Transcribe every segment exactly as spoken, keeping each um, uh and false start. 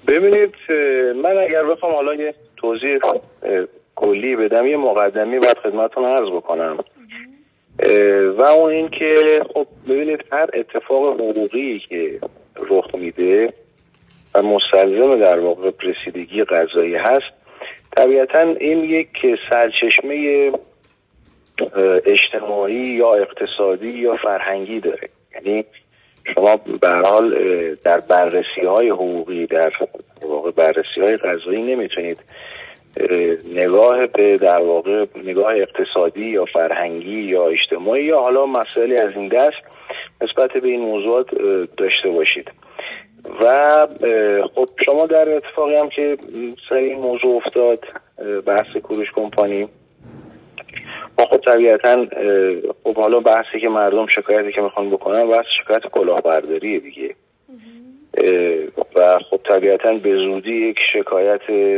ببینید من اگر بخوام حالا یه توضیح کلی بدم، یه مقدمی بعد خدمتتون عرض بکنم و اون این که خب ببینید هر اتفاق حقوقی که رخ میده و مستلزم در واقع رسیدگی قضایی هست، طبیعتا این یک سرچشمه اجتماعی یا اقتصادی یا فرهنگی داره. یعنی شما به هر حال در بررسی‌های حقوقی، در واقع بررسی‌های قضایی نمیتونید نگاه به در واقع نگاه اقتصادی یا فرهنگی یا اجتماعی یا حالا مسائلی از این دست نسبت به این موضوعات داشته باشید. و خب شما در اتفاقی هم که سر این موضوع افتاد، بحث کوروش کمپانی، ما خب طبیعتا خب حالا بحثی که مردم شکایتی که میخوان بکنن بحث شکایت کلاهبرداریه دیگه و خب طبیعتا به زودی یک شکایت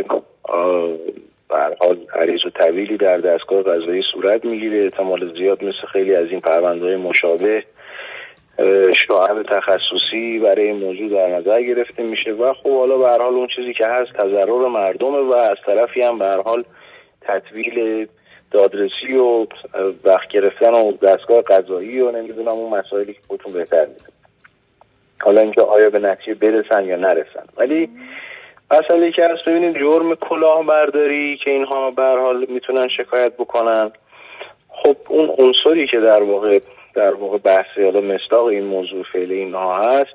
به هر حال عریض و طویلی در دستگاه قضایی صورت میگیره. احتمال زیاد مثل خیلی از این پرونده‌های مشابه شاهد تخصصی برای این موضوع در نظر گرفته میشه و خب حالا به هر حال اون چیزی که هست تضرر مردمه و از طرفی هم به هر حال تطویل دادرسی و وقت گرفتن و دستگاه قضایی و نمیدونم اون مسائلی که خودتون بهتر میدونید، حالا اینکه آیا به نتیجه برسن یا نرسن. ولی مسئله که هست ببینید جرم کلاهبرداری که اینها به هر حال میتونن شکایت بکنن، خب اون عنصری که در واقع در واقع بحثی حالا مصداق این موضوع فعلی اینها هست،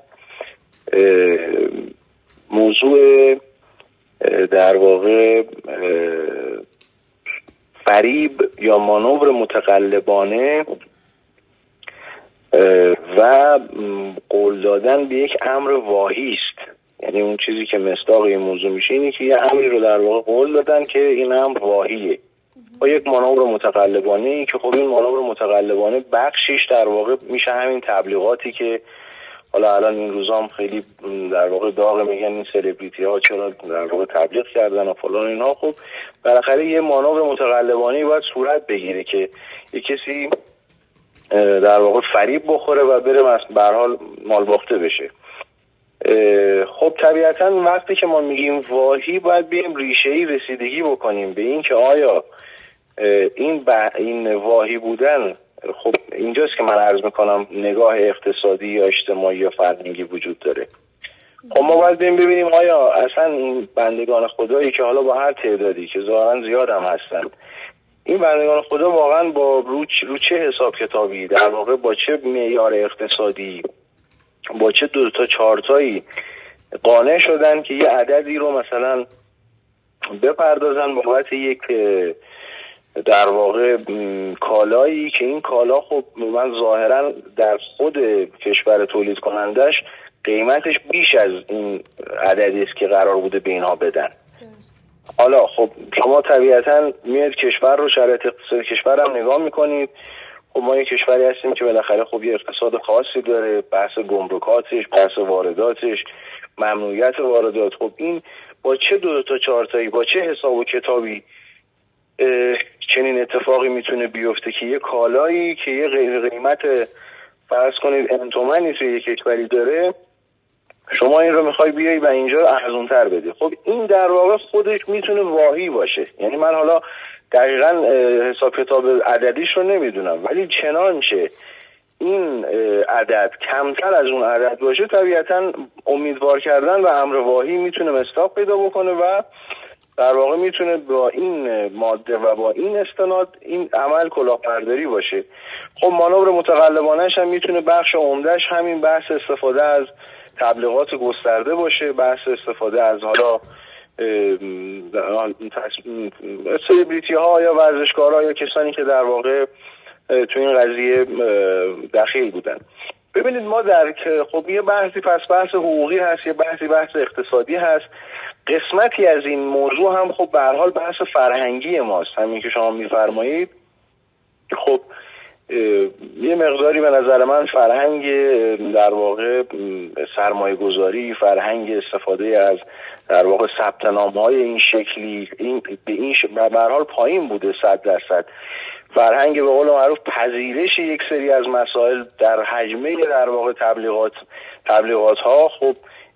موضوع در واقع فریب یا مانور متقلبانه و قول دادن به یک امر واهی است. یعنی اون چیزی که مصداق این موضوع میشه اینه که یه امری رو در واقع قول دادن که این امر واهیه با یک مانور متقلبانه ای که خب این مانور متقلبانه بخشش در واقع میشه همین تبلیغاتی که حالا الان این روزا هم خیلی در واقع داغ میگن این سلبریتی ها چرا در واقع تبلیغ کردن و فلان اینها. خب بالاخره یه مانور متقلبانه باید صورت بگیره که یه کسی در واقع فریب بخوره و بره به هر حال مال باخته بشه. خب طبیعتا وقتی که ما میگیم واهی باید بیم ریشه‌ای رسیدگی بکنیم به این که آیا این این واهی بودن، خب اینجاست که من عرض میکنم نگاه اقتصادی یا اجتماعی یا فرهنگی وجود داره. خب ما باید بیم ببینیم آیا اصلا این بندگان خدایی که حالا با هر تعدادی که ظاهرا زیاد هم هستن، این بندگان خدا واقعا با رو, رو چه حساب کتابی در واقع با چه معیار اقتصادی با چه دو تا چهارتایی قانع شدن که یه عددی رو مثلا بپردازن بابت یک در واقع کالایی که این کالا خب من ظاهرا در خود کشور تولید کنندش قیمتش بیش از این عددی است که قرار بوده به اینها بدن. حالا خب شما طبیعتا میاد کشور رو، شرایط اقتصادی کشور هم نگاه میکنید. خب ما یک کشوری هستیم که بالاخره خب یه اقتصاد خاصی داره، بحث گمرکاتش، بحث وارداتش، ممنوعیت واردات. خب این با چه دو تا چهارتایی با چه حساب و کتابی چنین اتفاقی میتونه بیفته که یه کالایی که یه غیر قیمت فرض کنید انتومنی توی یک کشوری داره، شما این رو میخوای بیایی و اینجا ارزان‌تر بدی. خب این در واقع خودش میتونه واهی باشه. یعنی من حالا دقیقاً حساب کتاب عددیش رو نمیدونم، ولی چنانچه این عدد کمتر از اون عدد باشه طبیعتاً امیدوار کردن و امر واهی میتونه مصداق پیدا بکنه و در واقع میتونه با این ماده و با این استناد این عمل کلاهبرداری باشه. خب مانور متقلبانش هم میتونه بخش عمدهش همین بحث استفاده از تبلیغات گسترده باشه، بحث استفاده از حالا سلبریتی ها یا ورزشکارها یا کسانی که در واقع تو این قضیه دخیل بودن. ببینید ما در خب یه بحثی پس بحث حقوقی هست، یه بحثی بحث اقتصادی هست، قسمتی از این موضوع هم خب به هر حال بحث فرهنگی ماست، همین که شما میفرمایید. خب یه مقداری به نظر من فرهنگ در واقع سرمایه گذاری، فرهنگ استفاده از در واقع ثبت نام‌های این شکلی این به این به هر حال پایین بوده صد درصد. فرهنگ به قول معروف پذیرش یک سری از مسائل در حجمه در واقع تبلیغات تبلیغات ها، خب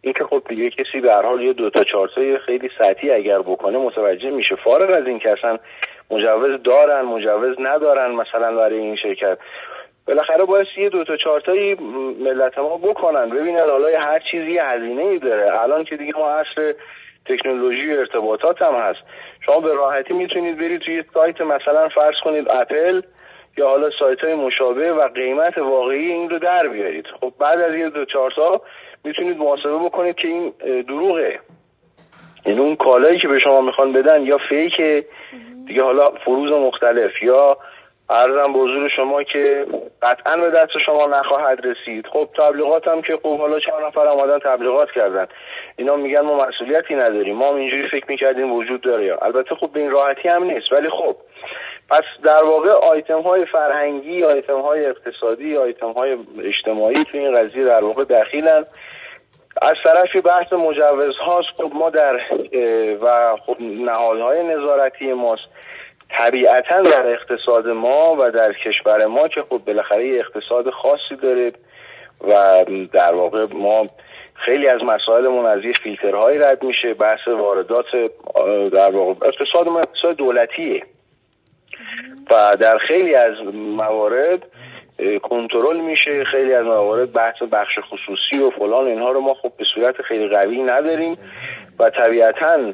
این که خب دیگه کسی به هر حال یه دو تا چهار تا خیلی سطحی اگر بکنه متوجه میشه، فارغ از این که اصلا مجوز دارن مجوز ندارن مثلا برای این شرکت، بالاخره باید یه دو تا چهار تایی ملت ما بکنن، ببینن حالا هر چیزی هزینه‌ای داره. الان که دیگه ما عصر تکنولوژی و ارتباطات هم هست، شما به راحتی میتونید برید توی سایت مثلا فرض کنید اپل یا حالا سایت‌های مشابه و قیمت واقعی این رو در بیارید. خب بعد از یه دو چهار تا میتونید محاسبه بکنید که این دروغه، یعنی اون کالایی که به شما میخوان بدن یا فیکه دیگه، حالا فروز مختلف، یا عرضم به حضور شما که قطعا به دست شما نخواهد رسید. خب تبلیغات هم که خب حالا چند نفر اومدن تبلیغات کردن، اینا میگن ما مسئولیتی نداریم، ما هم اینجوری فکر میکردیم وجود داره. البته خب به این راحتی هم نیست، ولی خب پس در واقع آیتم های فرهنگی، آیتم های اقتصادی، آیتم های اجتماعی تو این قضیه در واقع دخیلن. از طرفی بحث مجوز هاست، خب ما در و خب نهادهای نظارتی ماست طبیعتا در اقتصاد ما و در کشور ما که خب بالاخره اقتصاد خاصی داره و در واقع ما خیلی از مسائلمون از یه فیلترهایی رد میشه. بحث واردات در واقع اقتصاد ما اقتصاد دولتیه و در خیلی از موارد کنترل میشه، خیلی از موارد بحث بخش خصوصی و فلان اینها رو ما خب به صورت خیلی قوی نداریم و طبیعتاً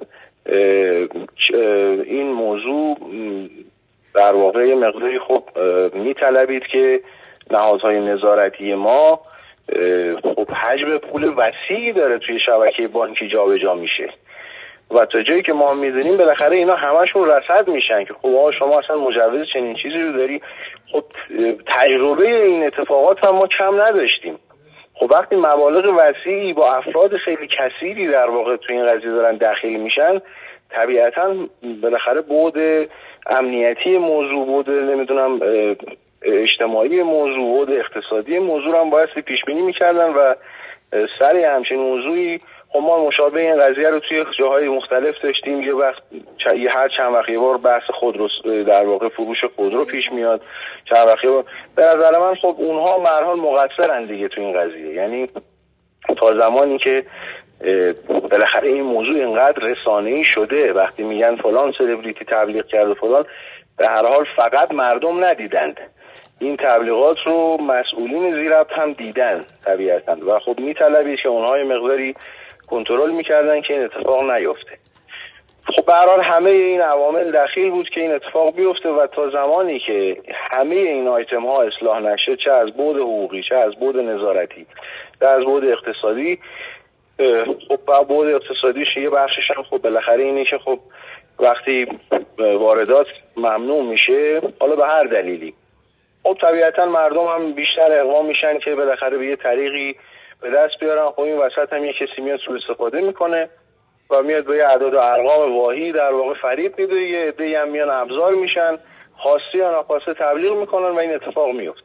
این موضوع در واقع یه مقداری خب میطلبید که نهادهای نظارتی ما خب حجم پول وسیعی داره توی شبکه بانکی جابجا میشه و تا جایی که ما میدونیم بالاخره اینا همشون رصد میشن که خب آقا شما اصلا مجوز چنین چیزی رو داری. خب تجربه این اتفاقات هم ما کم نداشتیم. خب وقتی مبالغ وسیعی با افراد خیلی کثیری در واقع تو این قضیه دارن داخل میشن، طبیعتاً بالاخره بعد امنیتی موضوع، بعد نمیدونم اجتماعی موضوع، بعد اقتصادی موضوع هم باید پیش بینی میکردن و سر همچین موضوعی خب ما مشابه این قضیه رو توی جاهای مختلف داشتیم. یه وقت یه هر چند وقت یه بار بحث خودرو در واقع فروش خودرو پیش میاد، چند وقت یه بار. به نظر من خب اونها به هر حال مقصرن دیگه تو این قضیه، یعنی تا زمانی که بالاخره این موضوع اینقدر رسانه‌ای شده، وقتی میگن فلان سلبریتی تبلیغ کرد و فلان، به هر حال فقط مردم ندیدند، این تبلیغات رو مسئولین زیربط هم دیدن طبیعتاً و خب میطلبید که اونها یه مقداری کنترل میکردن که این اتفاق نیفته. خب به هر حال همه این عوامل دخیل بود که این اتفاق بیفته و تا زمانی که همه این آیتم ها اصلاح نشه، چه از بعد حقوقی، چه از بعد نظارتی، چه از بعد اقتصادی، خب بعد اقتصادیش یه بخشش هم خب بالاخره اینه که خب وقتی واردات ممنوع میشه حالا به هر دلیلی، خب طبیعتا مردم هم بیشتر اقوام میشن که بالاخره به یه طریقی به دست بیارن. خب این وسط هم یه کسی میاد سوء استفاده میکنه و میاد به یه اعداد و ارقام واهی در واقع فریب میده، یه عده‌ای هم میان ابزار میشن، خواسته یا ناخواسته تبلیغ میکنن و این اتفاق میفته.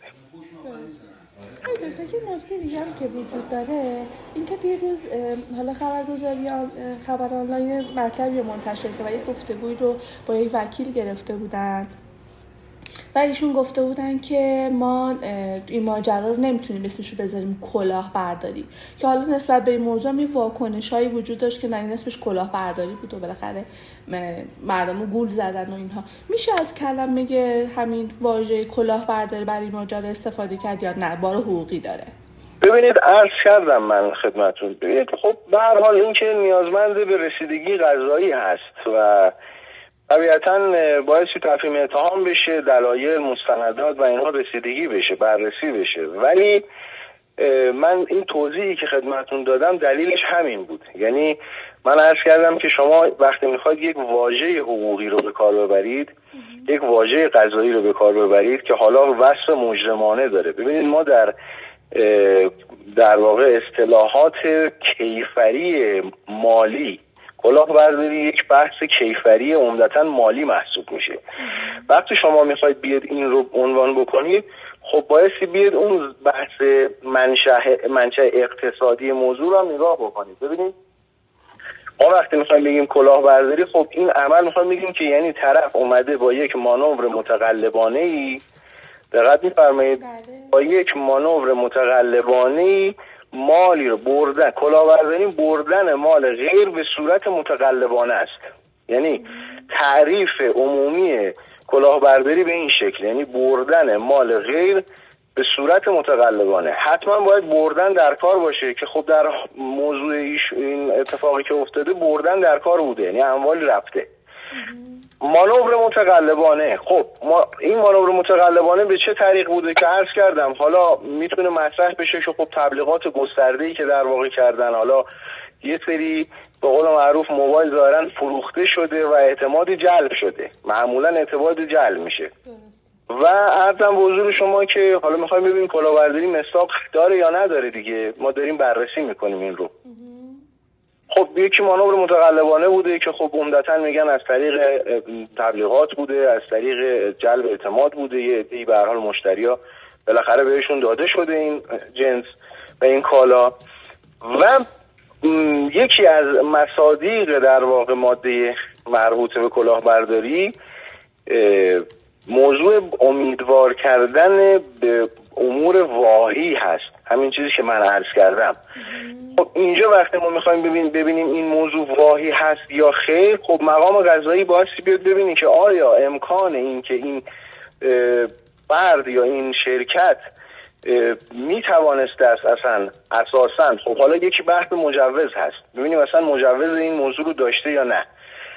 آقای دکتر که نکته دیگه هم که وجود داره این که یه روز حالا خبرگزاری خبر آنلاین مطلبی منتشر کرد و یه گفتگوی رو با یک وکیل گرفته بودن و ایشون گفته بودن که ما این ماجرا رو نمیتونیم اسمش رو بذاریم کلاهبرداری، که حالا نسبت به این موضوع می واکنشایی وجود داشت که نه این اسمش کلاهبرداری بود و بالاخره مردم رو گول زدن و اینها. میشه از کلمه همین واژه کلاهبرداری برای این ماجرا استفاده کرد یا نه بار حقوقی داره؟ ببینید عرض کردم من خدمتتون، ببینید خب به هر حال این که نیازمند به رسیدگی قضایی هست و طبیعتاً باید تفهیم اتهام بشه، دلایل، مستندات و اینها رسیدگی بشه، بررسی بشه. ولی من این توضیحی که خدمتتون دادم دلیلش همین بود. یعنی من عرض کردم که شما وقتی میخواید یک واژه حقوقی رو به کار ببرید، یک واژه قضایی رو به کار ببرید که حالا وصف مجرمانه داره. ببینید ما در در واقع اصطلاحات کیفری مالی، کلاهبرداری یک بحث کیفری عمدتاً مالی محسوب میشه. وقتی شما میخواید بیاد این رو عنوان بکنید، خب بایستی بیاد اون بحث منشأ منشأ اقتصادی موضوع رو نگاه بکنید. ببینید ما وقتی میخوایم بگیم کلاهبرداری، خب این عمل میخوایم بگیم که یعنی طرف اومده با یک مانور متقلبانه‌ای، دقت می‌فرمایید، با یک مانور متقلبانه‌ای مالی رو بردن، کلاهبرداری بردن مال غیر به صورت متقلبانه است. یعنی تعریف عمومی کلاهبرداری به این شکل، یعنی بردن مال غیر به صورت متقلبانه. حتما باید بردن در کار باشه که خب در موضوع این اتفاقی که افتاده بردن در کار بوده، یعنی اموال رفته. مانور متقلبانه، خب ما این مانور متقلبانه به چه طریق بوده که عرض کردم، حالا میتونه مطرح بشه که خب تبلیغات گسترده‌ای که در واقع کردن، حالا یه سری به قول معروف موبایل ظاهرا فروخته شده و اعتماد جلب شده، معمولا اعتماد جلب میشه. و عرضم به حضور شما که حالا میخوایم ببینیم کلاهبرداری مصداق داره یا نداره دیگه، ما داریم بررسی میکنیم این رو. خب یکی مانور متقلبانه بوده که خب عمدتاً میگن از طریق تبلیغات بوده، از طریق جلب اعتماد بوده، یه عده‌ای به هر حال مشتریا بالاخره بهشون داده شده این جنس و این کالا. و یکی از مصادیق در واقع ماده مربوط به کلاهبرداری موضوع امیدوار کردن به امور واهی هست، همین چیزی که من عرض کردم. خب اینجا وقتی ما میخوایم ببین ببینیم این موضوع واهی هست یا خیر، خب مقام قضایی باید بیاد ببینیم که آیا امکان این که این فرد یا این شرکت میتوانسته است اصلا اساسا، خب حالا یکی بحث مجوز هست، ببینیم اصلا مجوز این موضوع رو داشته یا نه.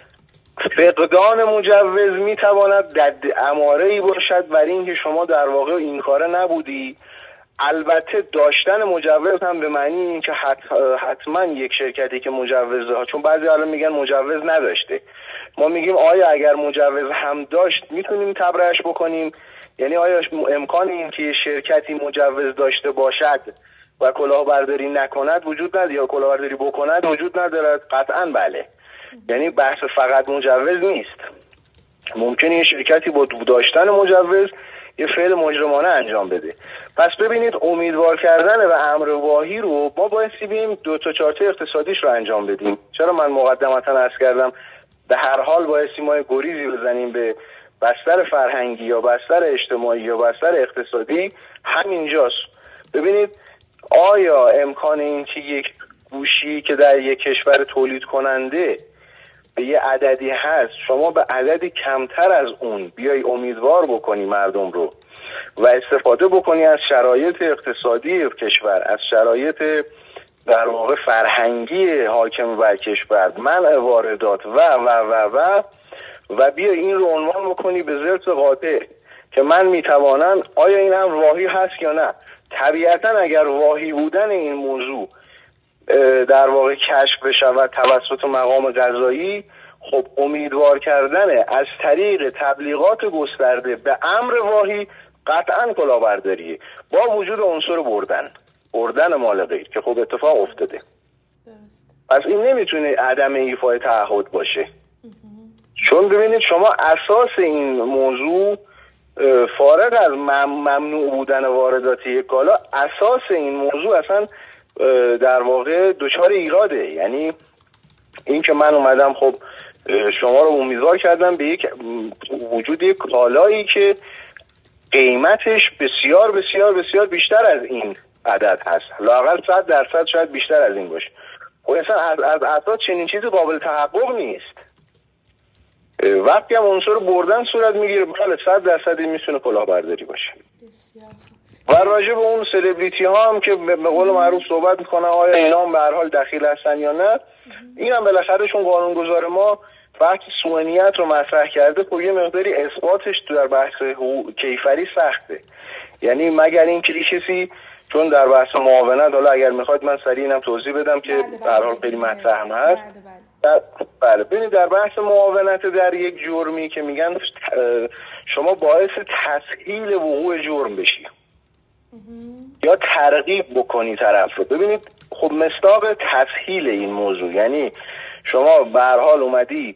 فقدان مجوز میتواند دد اماره‌ای باشد برای اینکه شما در واقع این کاره نبودی. البته داشتن مجوز هم به معنی این که حتما یک شرکتی که مجوز ها، چون بعضی حالا میگن مجوز نداشته، ما میگیم آیا اگر مجوز هم داشت میتونیم تبرئه‌اش بکنیم؟ یعنی آیا امکان این که شرکتی مجوز داشته باشد و کلاهبرداری نکند وجود ندارد یا کلاهبرداری بکند وجود ندارد؟ قطعاً بله. یعنی بحث فقط مجوز نیست، ممکنه یه شرکتی با داشتن مجوز یه فعل مجرمانه انجام بده. پس ببینید امیدوار کردن به امر واهی رو ما بایستی بیم دو تا چارت اقتصادیش رو انجام بدیم. چرا من مقدمتا عرض کردم به هر حال بایستی ما گریزی بزنیم به بستر فرهنگی یا بستر اجتماعی یا بستر اقتصادی، همینجاست. ببینید آیا امکان این که یک گوشی که در یک کشور تولید کننده به یه عددی هست شما به عددی کمتر از اون بیای امیدوار بکنی مردم رو و استفاده بکنی از شرایط اقتصادی کشور، از شرایط در واقع فرهنگی حاکم بر کشور، منع واردات و و و و و بیا این رو عنوان بکنی به ضرب قاطع که من میتوانم، آیا این هم واهی هست یا نه؟ طبیعتا اگر واهی بودن این موضوع در واقع کشف بشود توسط مقام قضایی، خب امیدوار کردن از طریق تبلیغات گسترده به امر واهی قطعا کلاهبرداریه با وجود عنصر بردن بردن مال غیر که خب اتفاق افتاده. پس این نمیتونه عدم ایفای تعهد باشه. چون ببینید شما اساس این موضوع فارغ از ممنوع بودن واردات یک کالا، اساس این موضوع اصلا در واقع دچار ایراده. یعنی این که من اومدم خب شما رو امیدوار کردم به یک وجود یک کالایی که قیمتش بسیار بسیار بسیار بیشتر از این عدد هست، لااقل صد درصد شاید بیشتر از این باشه. خب اصلا از از اساس چنین چیزی قابل تحقق نیست. وقتی هم عنصر بردن صورت میگیره بله صد درصد این میتونه کلاهبرداری باشه. و راجع به اون سلبریتی ها هم که به قول معروف صحبت میکنن آیا اینا هم به هر حال دخیل هستن یا نه، این هم بالاخره چون قانونگذار ما وقتی سوء رو مطرح کرده خب یه مقداری اثباتش در بحث کیفری سخته. یعنی مگر این که کسی چون در بحث معاونت، حالا اگر میخواید من سریع اینم توضیح بدم که به هر حال خیلی مطرح هم هست. در بله ببینید در بحث معاونت در یک جرمی که میگن شما باعث تسهیل وقوع جرم بشی یا ترغیب بکنی طرف رو. ببینید خب مصداق تسهیل این موضوع، یعنی شما به هر حال اومدی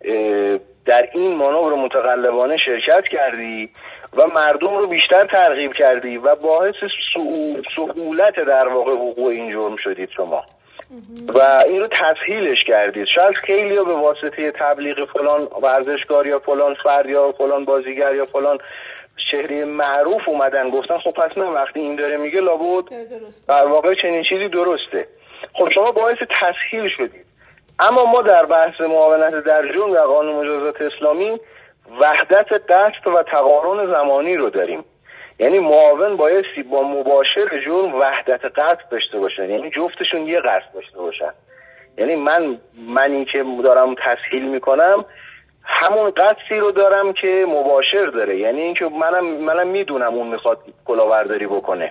در این مانور متقلبانه شرکت کردی و مردم رو بیشتر ترغیب کردی و باعث سهولت در واقع وقوع این جرم شدید شما و این رو تسهیلش کردید. شاید خیلی ها به واسطه تبلیغ فلان ورزشکار یا فلان فرد یا فلان بازیگر یا فلان چهره معروف اومدن گفتن خب پس نه وقتی این داره میگه لابد در واقع چنین چیزی درسته. خب شما باعث تسهیل شدید. اما ما در بحث معاونت در جرم در قانون مجازات اسلامی وحدت قصد و تقارن زمانی رو داریم. یعنی معاون بایستی با مباشر جرم وحدت قصد داشته باشن، یعنی جفتشون یه قصد داشته باشن. یعنی من منی که دارم تسهیل میکنم همون قصدی رو دارم که مباشر داره، یعنی اینکه منم منم میدونم اون میخواد کلاهبرداری بکنه.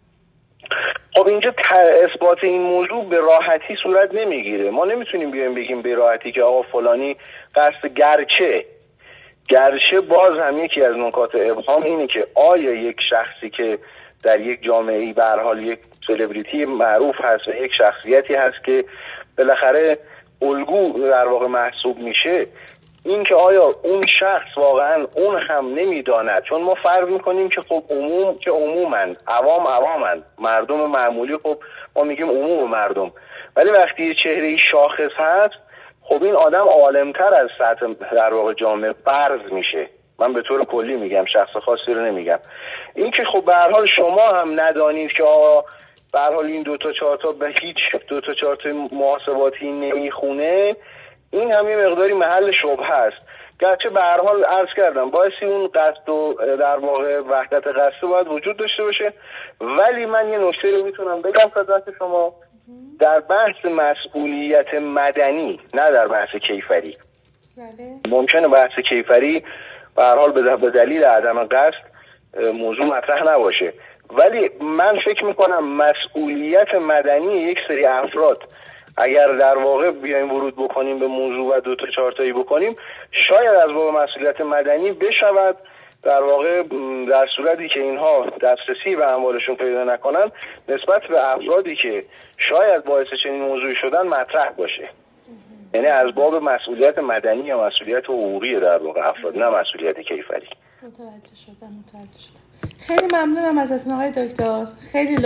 خب اینجا اثبات این موضوع به راحتی صورت نمیگیره. ما نمیتونیم بیایم بگیم به راحتی که آقا فلانی قصد گرچه گرچه باز هم یکی از نکات ابهام اینه که آیا یک شخصی که در یک جامعه‌ای به هر حال یک سلبریتی معروف هست و یک شخصیتی هست که بالاخره الگو در واقع محسوب میشه، این که آیا اون شخص واقعا اون هم نمیداند، چون ما فرض میکنیم که خب عموم که عمومن، عوام عوامن، مردم معمولی خب ما میگیم عموم مردم، ولی وقتی یه چهره شاخص هست خب این آدم عالمتر از سطح در واقع جامعه فرض میشه. من به طور کلی میگم، شخص خاصی رو نمیگم. این که خب به هر حال شما هم ندانید که آقا به هر حال این دو تا چهار تا به هیچ دو تا چهار تا محاسباتی نمیخونه، این هم یه مقداری محل شبهه است. گرچه به هر حال عرض کردم بایستی اون قصد و در واقع وحدت قصد باید وجود داشته باشه، ولی من یه نکته رو میتونم بگم خدمت شما. در بحث مسئولیت مدنی، نه در بحث کیفری، ممکنه بحث کیفری به هر حال به دلیل عدم قصد موضوع مطرح نباشه، ولی من فکر میکنم مسئولیت مدنی یک سری افراد اگر در واقع بیایم ورود بکنیم به موضوع و دو تا چهار تایی بکنیم، شاید از باب مسئولیت مدنی بشود در واقع در صورتی که اینها دسترسی به اموالشون پیدا نکنن نسبت به افرادی که شاید باعث چنین موضوعی شدن مطرح باشه. یعنی از باب مسئولیت مدنی یا مسئولیت حقوقی در واقع افراد، نه مسئولیت کیفری. متوجه شدم متوجه شدم. خیلی ممنونم ازتون آقای دکتر. خیلی